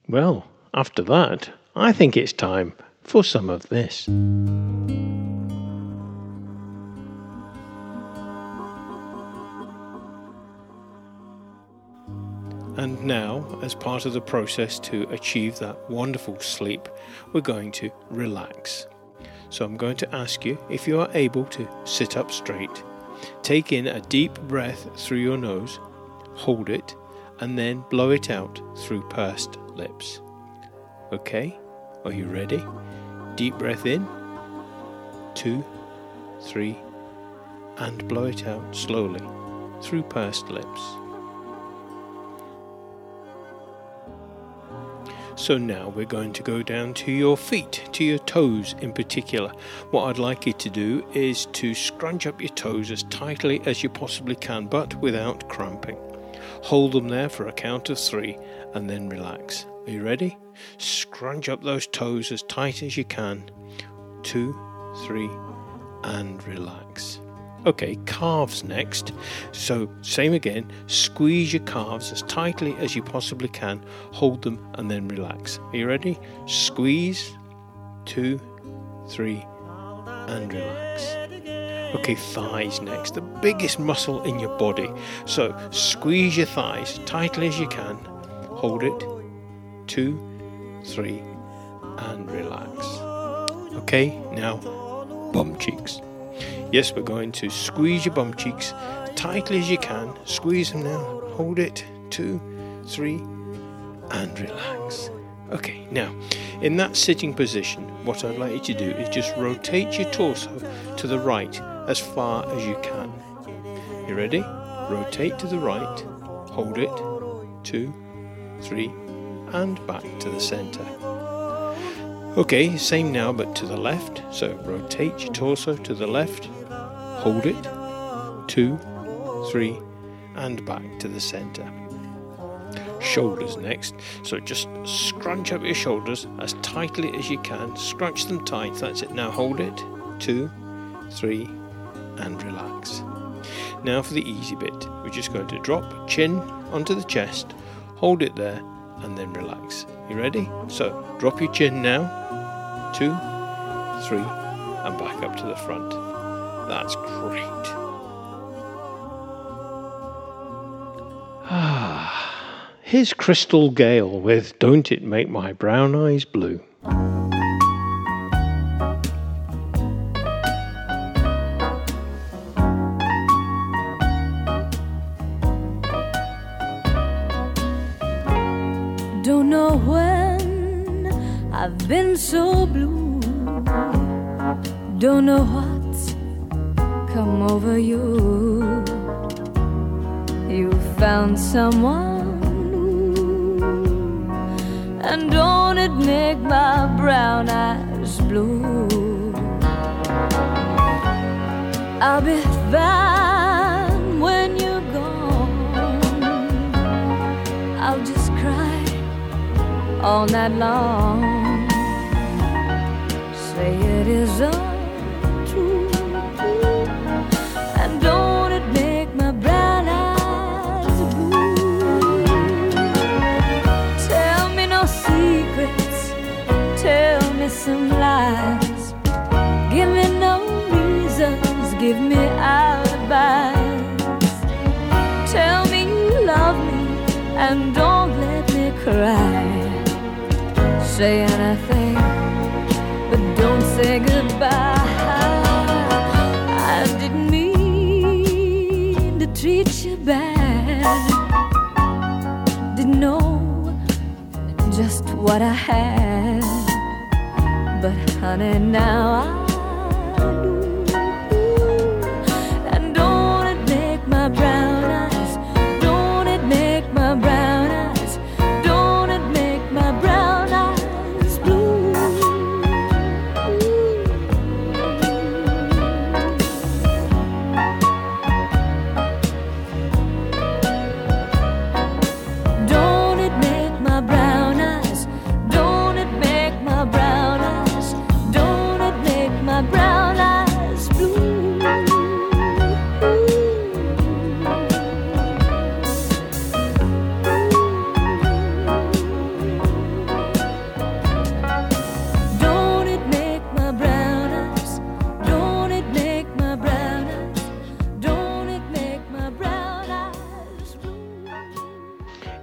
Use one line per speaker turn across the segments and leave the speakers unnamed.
Well, after that, I think it's time for some of this. And now, as part of the process to achieve that wonderful sleep, we're going to relax. So I'm going to ask you if you are able to sit up straight, take in a deep breath through your nose, hold it, and then blow it out through pursed lips. Okay, are you ready? Deep breath in, 2, 3, and blow it out slowly through pursed lips. So now we're going to go down to your feet, to your toes in particular. What I'd like you to do is to scrunch up your toes as tightly as you possibly can, but without cramping. Hold them there for a count of 3 and then relax. Are you ready? Scrunch up those toes as tight as you can. 2, 3, and relax. Okay, calves next. So same again, squeeze your calves as tightly as you possibly can, hold them and then relax. Are you ready? Squeeze, 2, 3, and relax. Okay, thighs next, the biggest muscle in your body. So squeeze your thighs tightly as you can, hold it, 2, 3, and relax. Okay, now bum cheeks. Yes, we're going to squeeze your bum cheeks tightly as you can. Squeeze them now. Hold it. 2, 3, and relax. Okay, now, in that sitting position, what I'd like you to do is just rotate your torso to the right as far as you can. You ready? Rotate to the right. Hold it. 2, 3, and back to the center. Okay, same now, but to the left. So rotate your torso to the left. Hold it, 2, 3, and back to the center. Shoulders next. So just scrunch up your shoulders as tightly as you can. Scrunch them tight. That's it. Now hold it, 2, 3, and relax. Now for the easy bit. We're just going to drop chin onto the chest, hold it there, and then relax. You ready? So drop your chin now, 2, 3, and back up to the front. That's great. Here's Crystal Gale with Don't It Make My Brown Eyes Blue.
Don't know when I've been so blue. Don't know what's come over you. You found someone new, and don't it make my brown eyes blue? I'll be fine when you're gone. I'll just cry all night long. Say it is untrue, and don't it make my brown eyes blue? Tell me no secrets, tell me some lies. Give me no reasons, give me alibis. Tell me you love me and don't let me cry. Say anything, but don't say goodbye. I didn't mean to treat you bad. Didn't know just what I had, but honey, now I do. And don't it make my brown eyes, don't it make my brown eyes, don't it make my brown eyes blue? Don't it make my brown eyes, don't it make my brown eyes, don't it make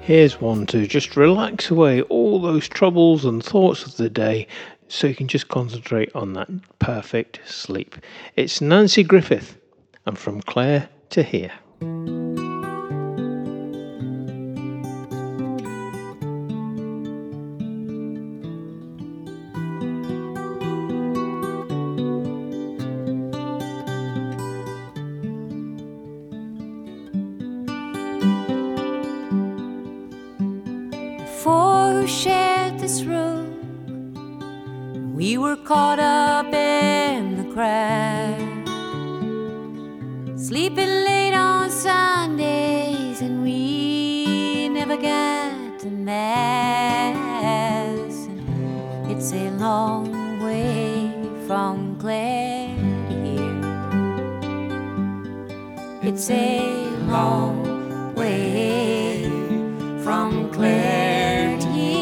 Here's one to just relax away all those troubles and thoughts of the day so you can just concentrate on that perfect sleep. It's Nancy Griffith and From Clare to Here.
Shared this room, we were caught up in the crowd, sleeping late on Sundays, and we never got to Mass. And it's a long way from Clare to here. It's a long way from Clare to here.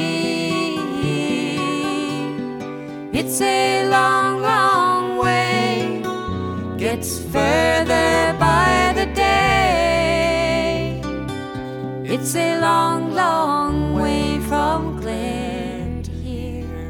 It's a long, long way, gets further by the day. It's a long, long way from Clare to here.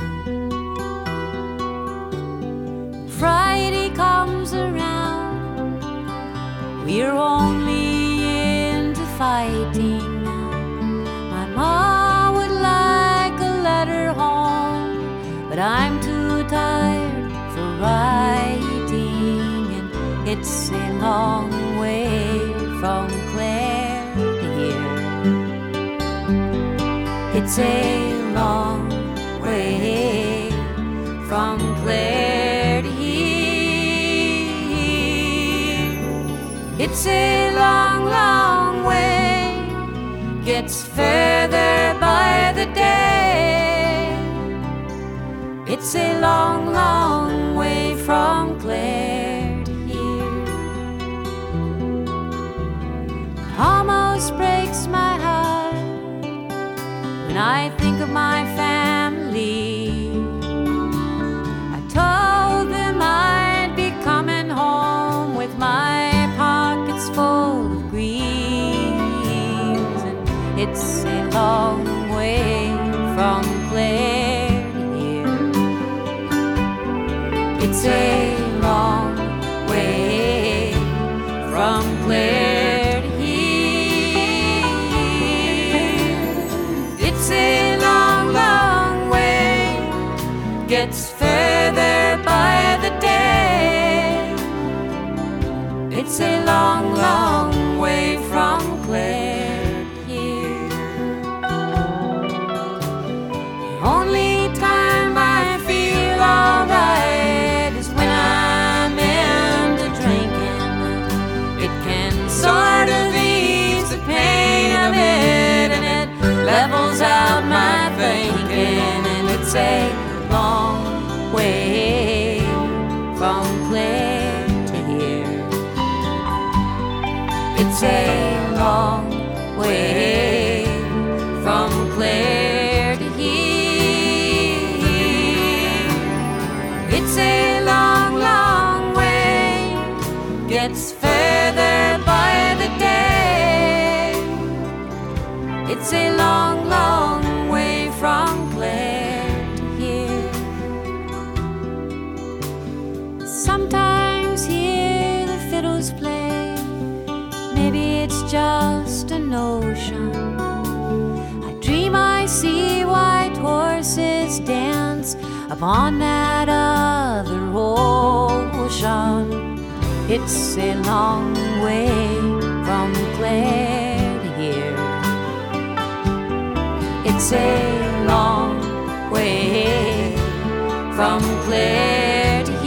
Friday comes around, we're only into fighting. My mom would like a letter home, but I'm too tired for writing, and it's a long way from Clare to here. It's a long way from Clare to here. It's a long, long way, gets further by the day. It's a long, long way from Clare to here. Almost breaks my heart when I think of my family. I told them I'd be coming home with my pockets full of greens, and it's a long way from Clare. It's a long way from Clare to here. It's a long, long way, gets further by the day. It's a long, long way from Clare to here. The only time I feel alright is when I'm into drinking. It can sort of ease the pain of it, and it levels out my thinking. And it's a long way from Clare to here. It's a long way from Clare to here. It's a long, long way, gets further by the day. It's a long, long way from Clare to here. Sometimes hear the fiddles play, maybe it's just a notion. I dream I see white horses dance upon that other ocean. It's a long way from Clare to here. It's a long way from Clare to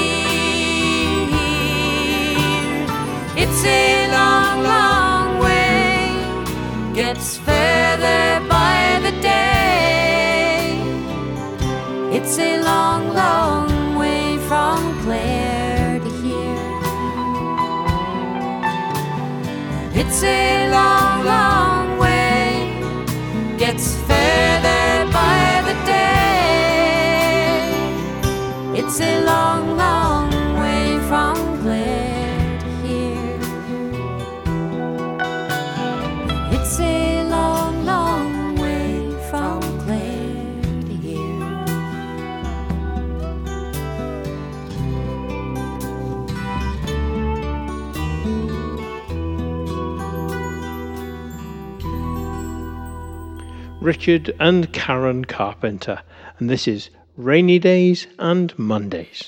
here. It's a long, long way, gets further by the day. It's a long, long way from Clare to here. It's a long, long way, gets further by the day. It's a long, long way from Clare to here. It's a long
Richard and Karen Carpenter, and this is Rainy Days and Mondays.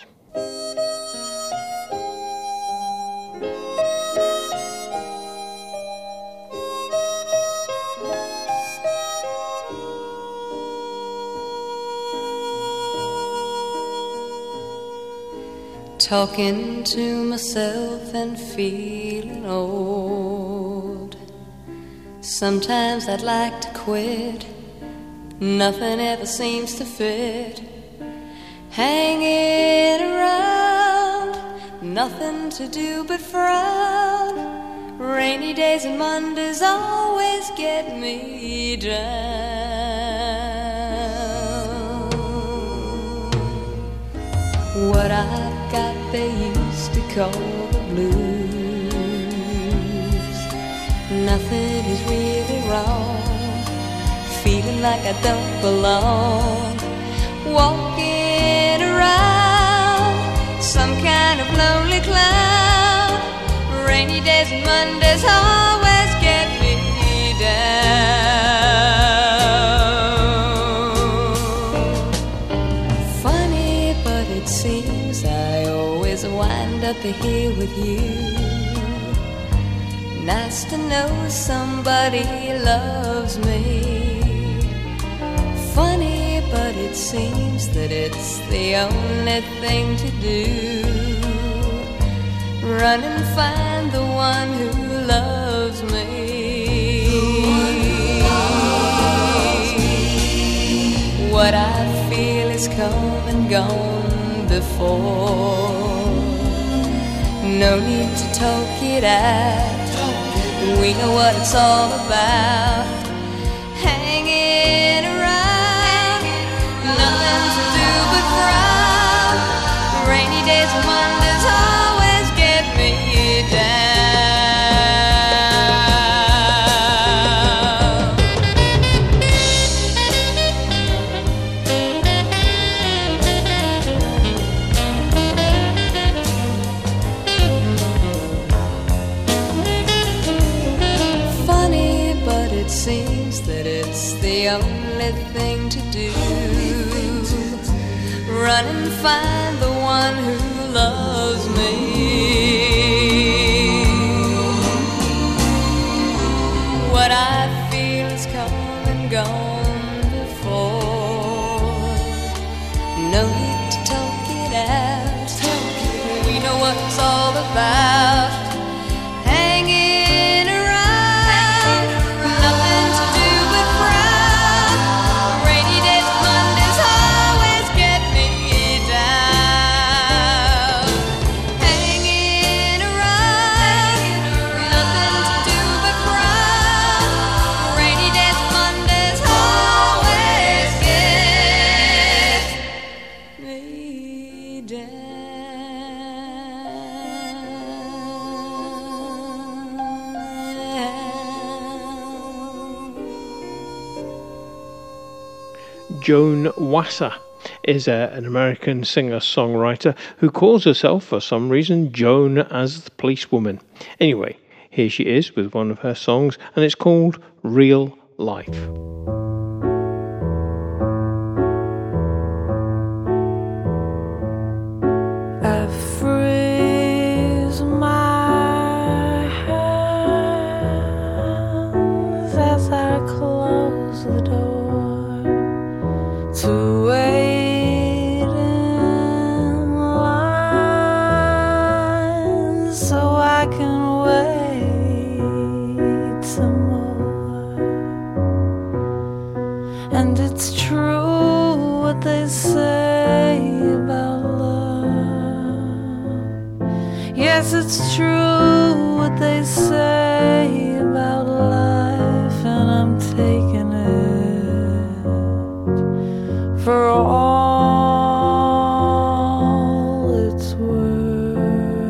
Talking to myself and feeling old. Sometimes I'd like to quit. Nothing ever seems to fit. Hanging around, nothing to do but frown. Rainy days and Mondays always get me down. What I've got they used to call the blues. Nothing is really wrong. Feeling like I don't belong. Walking around some kind of lonely cloud. Rainy days and Mondays always get me down. Funny, but it seems I always wind up here with you. Nice to know somebody loves me. Funny, but it seems that it's the only thing to do. Run and find the one who loves me. What I feel is come and gone before. No need to talk it out. We know what it's all about. Hanging around, nothing to do but frown. Rainy days and Mondays always get me seems that it's the only thing to do. Run and find the one who loves me. What I feel is come and gone before. No need to talk it out. We know what it's all about. Hanging around, nothing to do but frown. Rainy days, Mondays always get me down. Hanging around, nothing to do but frown. Rainy days, Mondays always get me down.
Joan Wasser is an American singer-songwriter who calls herself, for some reason, Joan as the policewoman. Anyway, here she is with one of her songs, and it's called Real Life.
I freeze my hands as I close the door to wait in line so I can wait some more. And it's true what they say about love. Yes, it's true what they say about life, and I'm taking it for all it's worth.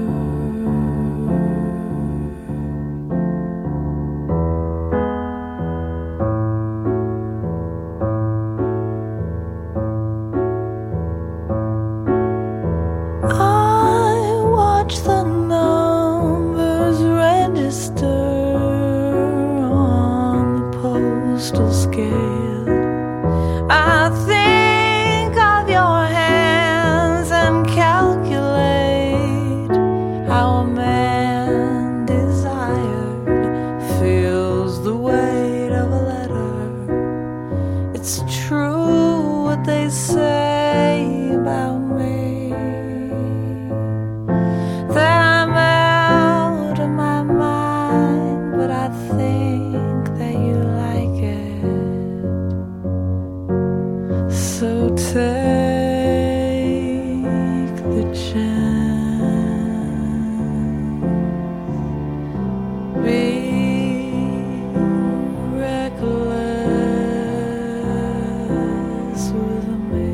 I watch the numbers register on the postal scale. it's true what they say about me, that I'm out of my mind, but I think that you like it. So take the chance, be reckless with me.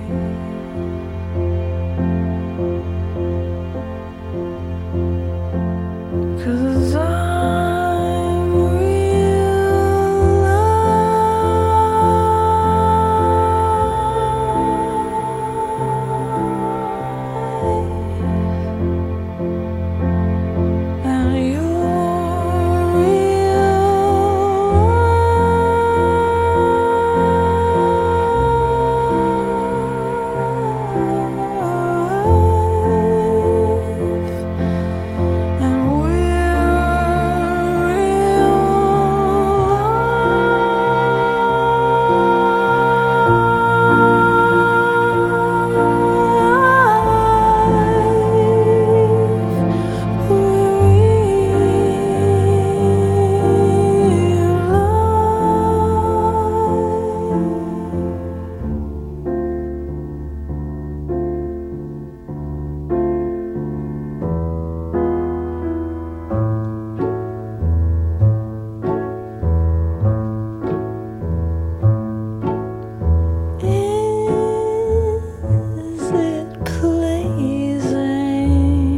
'Cause I'm real alive, and you're real, and is it pleasing?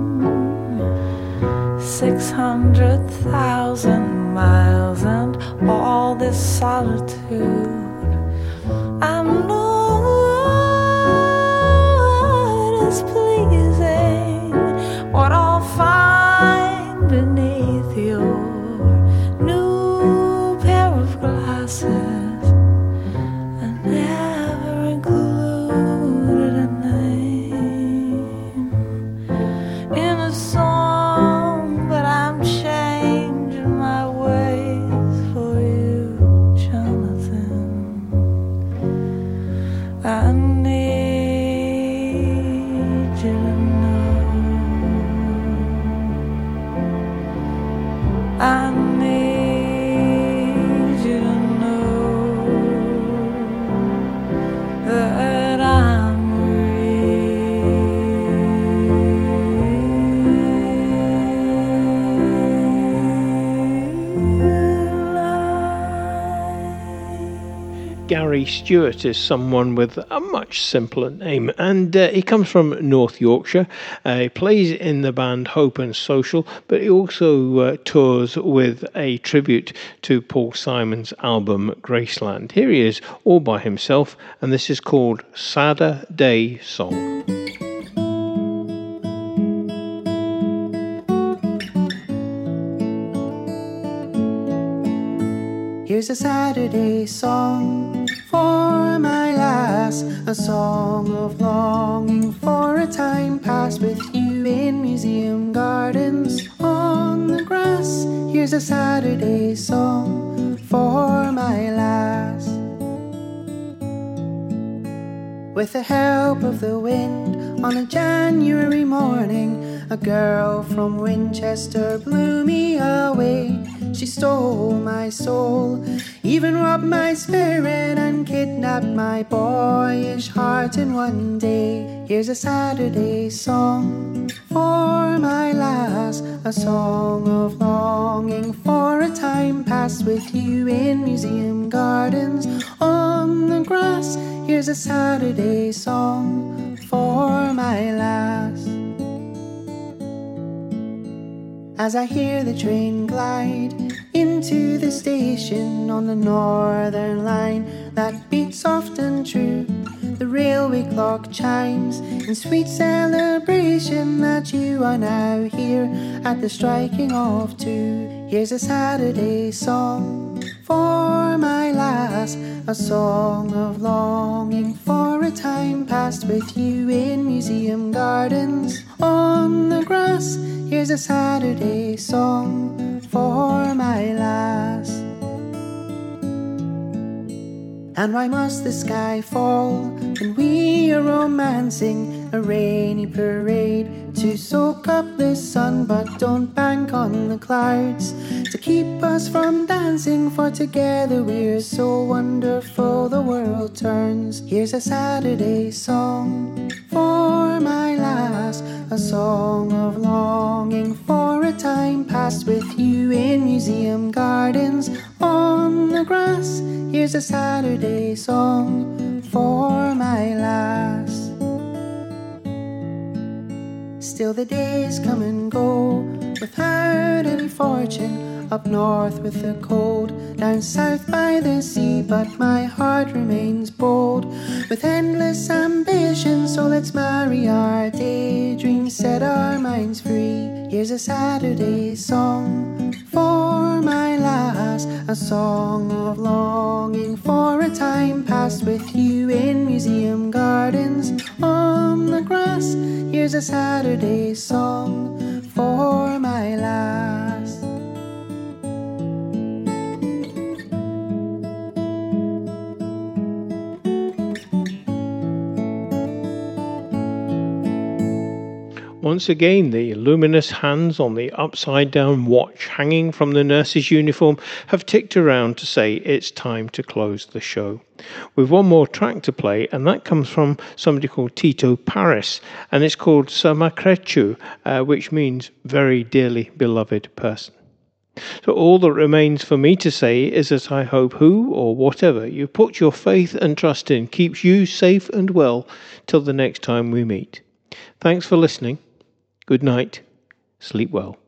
600,000 miles and all this solitude. I know what is pleasing, what I'll find beneath your new pair of glasses. I never included a name in a song, but I'm changing my ways for you, Jonathan. I need you to know. I need you to know that I'm real.
Gary Stewart is someone with a much simpler name, and he comes from North Yorkshire. He plays in the band Hope and Social, but he also tours with a tribute to Paul Simon's album Graceland. Here he is all by himself, and this is called Sadder Day Song.
Here's a Saturday song for my lass, a song of longing for a time passed with you in museum gardens on the grass. Here's a Saturday song for my lass. With the help of the wind on a January morning, a girl from Winchester blew me away. She stole my soul, even robbed my spirit, and kidnapped my boyish heart in one day. Here's a Saturday song for my lass, a song of longing for a time passed with you in museum gardens on the grass. Here's a Saturday song for my lass. As I hear the train glide into the station on the Northern Line that beats soft and true, the railway clock chimes in sweet celebration that you are now here at the striking of two. Here's a Saturday song for my lass, a song of longing for a time passed with you in museum gardens on the grass. Here's a Saturday song for my lass. And why must the sky fall when we are romancing a rainy parade to soak up the sun, but don't bank on the clouds to keep us from dancing, for together we're so wonderful the world turns. Here's a Saturday song for my lass, a song of longing for a time passed with you in museum gardens on the grass. Here's a Saturday song for my lass. Still the days come and go without any fortune, up north with the cold, down south by the sea, but my heart remains bold with endless ambition. So let's marry our daydreams, set our minds free. Here's a Saturday song for my lass, a song of longing for a time passed with you in museum gardens on the grass. Here's a Saturday song for my lass.
Once again, the luminous hands on the upside-down watch hanging from the nurse's uniform have ticked around to say it's time to close the show. We've one more track to play, and that comes from somebody called Tito Paris, and it's called Samakrechu, which means very dearly beloved person. So all that remains for me to say is that I hope who or whatever you put your faith and trust in keeps you safe and well till the next time we meet. Thanks for listening. Good night. Sleep well.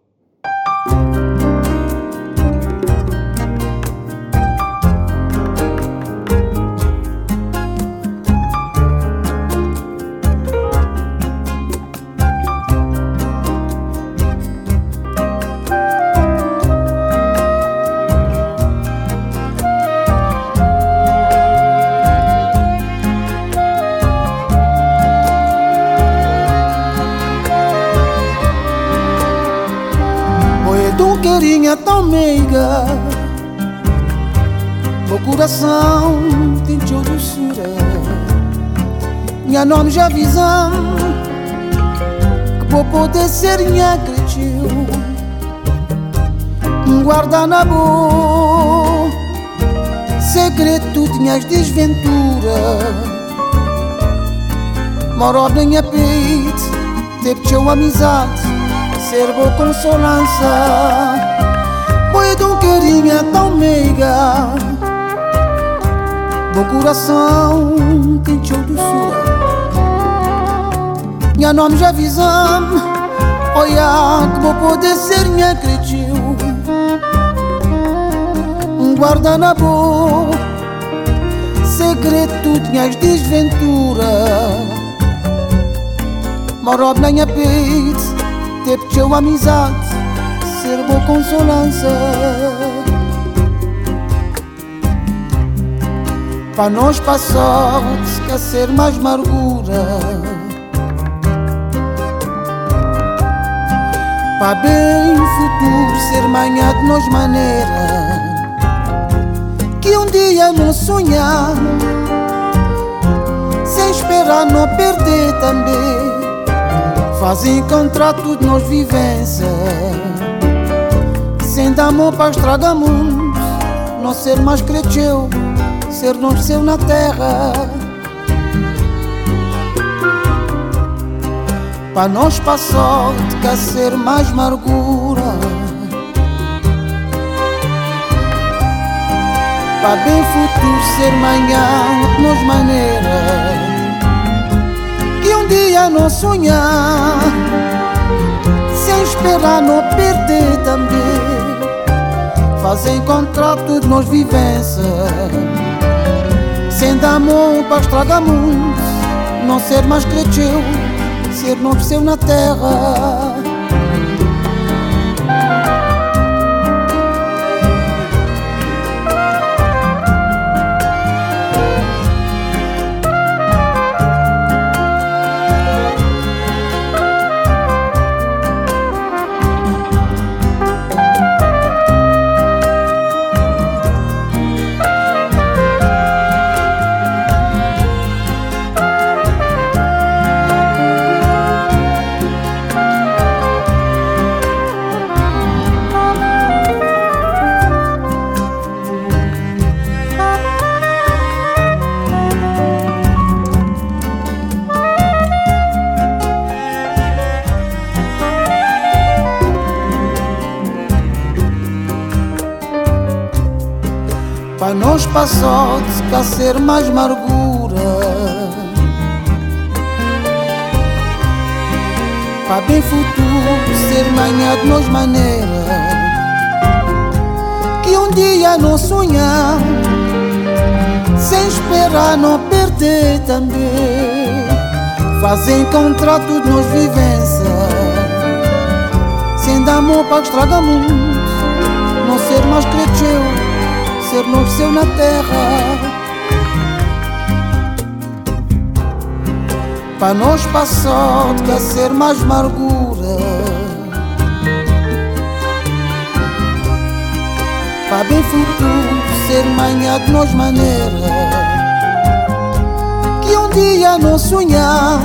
Carinha tão meiga, meu coração tem de doçura. Minha nome já visão que vou poder ser minha cretiu. Guarda na boa segredo tinhas desventura. Moro na minha peito, teve teu amizade, ser boa consolança. Boi de carinha tão meiga, meu coração tem teu doçura. Minha nome já visão, olha que vou poder ser minha cretiu. Guarda na boa segredo tinhas desventura. Moro na minha peito, teve teu amizade, ser boa consolança. Para nós passar, esquecer mais amargura. Para bem futuro ser manhã de nós maneira. Que um dia não sonhar, sem esperar não perder também. Faz encontrar tudo nos vivência. Sem dar amor para estragar mundo, não ser mais cresceu, ser não seu na terra. Para nós passar de cá ser mais amargura. Para bem futuro ser manhã de nos maneira. Que um dia não sonhar, sem esperar não perder também. Faz encontrar tudo nos vivência. Sem dar amor para estragar mundo, não ser mais cresceu, ser não seu na terra. para nós passou de ser mais amargura, para bem futuro ser manhã de nós maneira, que um dia não sonhar, sem esperar não perder também, fazer contrato de nós vivência, sem dar amor para estragar muito, não ser mais cresceu, ser nós seu na terra, para nós passou de ser mais amargura, para bem futuro ser manhã de nós maneira, que um dia não sonhar,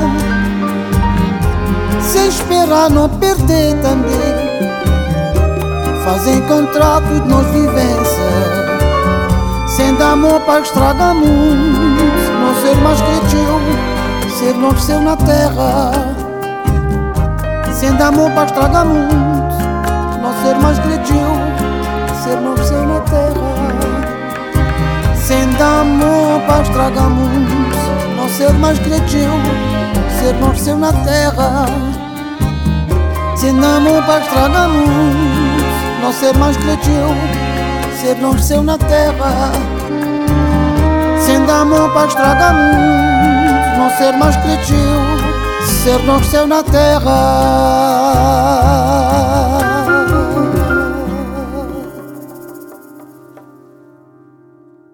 sem esperar não perder também, fazer contrato de nós vivência, sem dar amor para estragar muito, não ser mais cresceu, ser nós seu na terra, sem dar amor para estragar muito, não ser mais cresceu, ser nós seu na terra, sem dar amor para estragar muito, não ser mais cresceu, ser nós seu na terra, sem dar amor para estragar muito, não ser mais cresceu, ser nós seu na terra, sem dar amor para estragar muito, não ser mais cresceu, ser nós seu na terra.